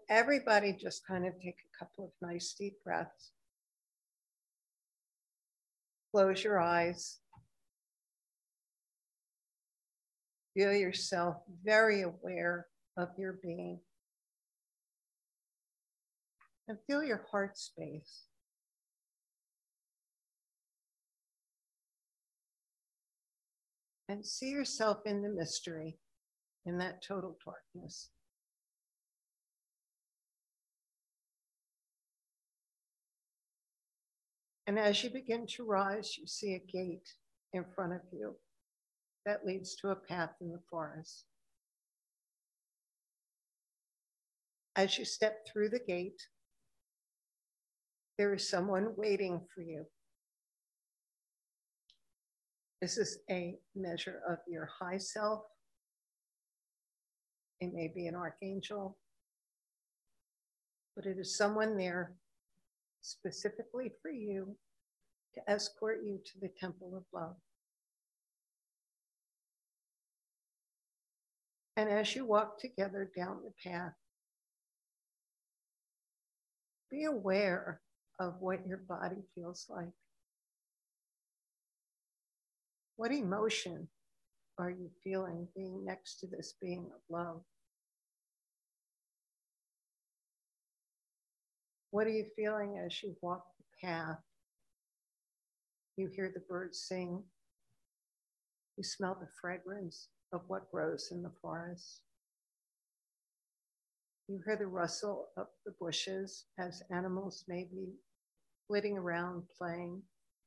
everybody just kind of take a couple of nice deep breaths. Close your eyes. Feel yourself very aware of your being. And feel your heart space. And see yourself in the mystery, in that total darkness. And as you begin to rise, you see a gate in front of you that leads to a path in the forest. As you step through the gate, there is someone waiting for you. This is a measure of your high self. It may be an archangel, but it is someone there specifically for you to escort you to the temple of love. And as you walk together down the path, be aware of what your body feels like. What emotion are you feeling being next to this being of love? What are you feeling as you walk the path? You hear the birds sing. You smell the fragrance of what grows in the forest. You hear the rustle of the bushes as animals may be flitting around playing.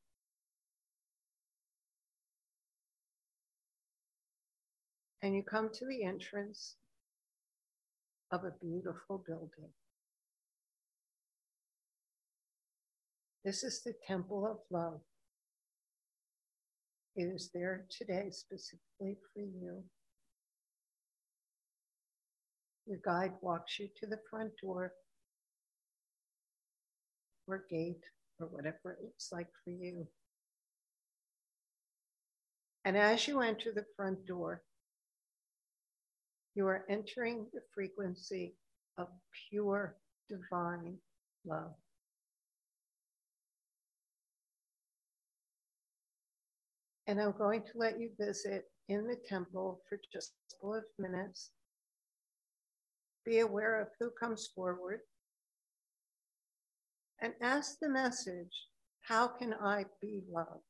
And you come to the entrance of a beautiful building. This is the Temple of Love. It is there today specifically for you. Your guide walks you to the front door or gate or whatever it looks like for you. And as you enter the front door, you are entering the frequency of pure divine love. And I'm going to let you visit in the temple for just a couple of minutes. Be aware of who comes forward and ask the message, how can I be love?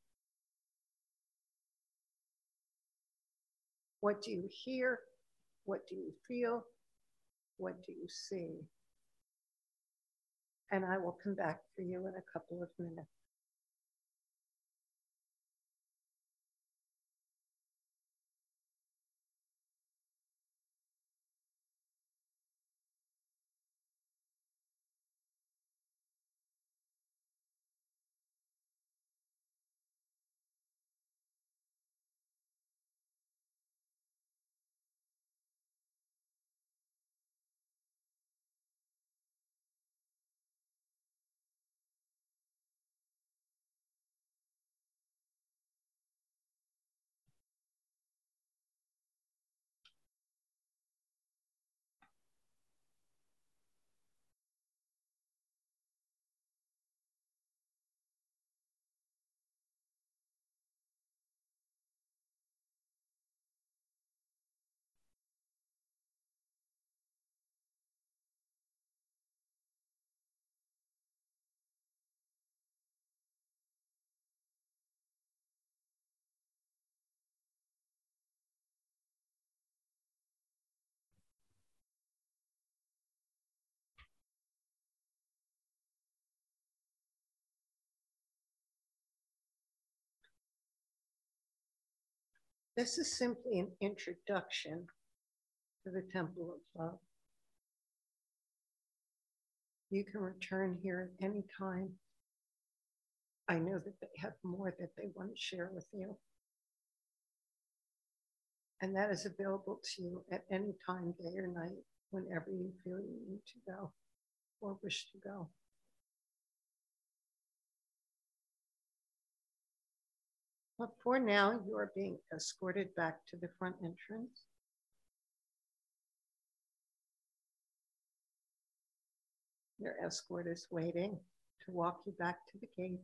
What do you hear? What do you feel? What do you see? And I will come back for you in a couple of minutes. This is simply an introduction to the Temple of Love. You can return here at any time. I know that they have more that they want to share with you. And that is available to you at any time, day or night, whenever you feel you need to go or wish to go. But for now, you are being escorted back to the front entrance. Your escort is waiting to walk you back to the gate.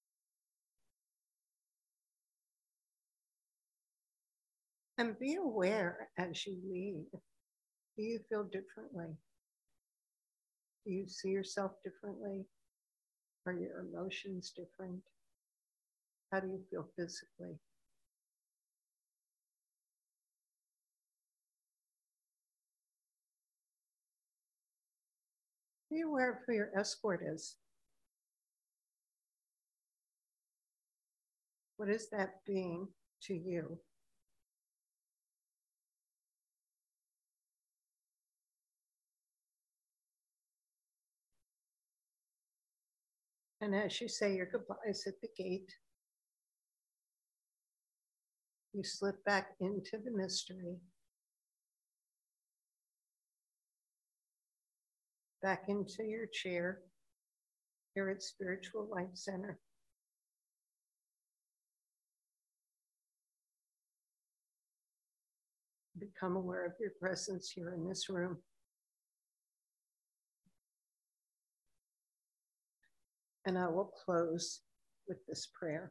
And be aware as you leave, do you feel differently? Do you see yourself differently? Are your emotions different? How do you feel physically? Be aware of who your escort is. What is that being to you? And as you say your goodbyes at the gate, you slip back into the mystery, back into your chair here at Spiritual Life Center. Become aware of your presence here in this room. And I will close with this prayer.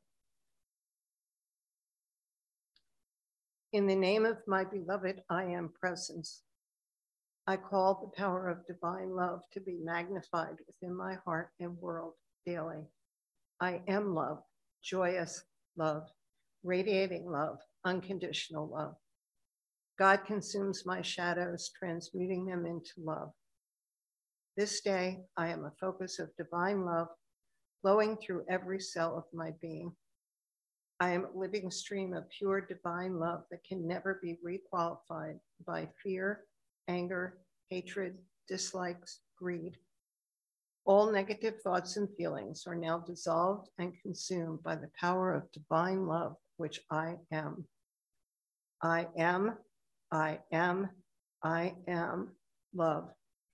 In the name of my beloved I Am Presence, I call the power of divine love to be magnified within my heart and world daily. I am love, joyous love, radiating love, unconditional love. God consumes my shadows, transmuting them into love. This day, I am a focus of divine love flowing through every cell of my being. I am a living stream of pure divine love that can never be requalified by fear, anger, hatred, dislikes, greed. All negative thoughts and feelings are now dissolved and consumed by the power of divine love, which I am. I am, I am, I am love.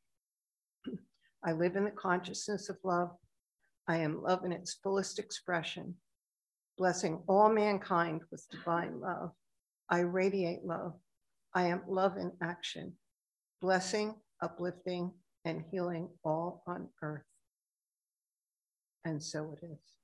I live in the consciousness of love. I am love in its fullest expression, blessing all mankind with divine love. I radiate love. I am love in action, blessing, uplifting, and healing all on earth. And so it is.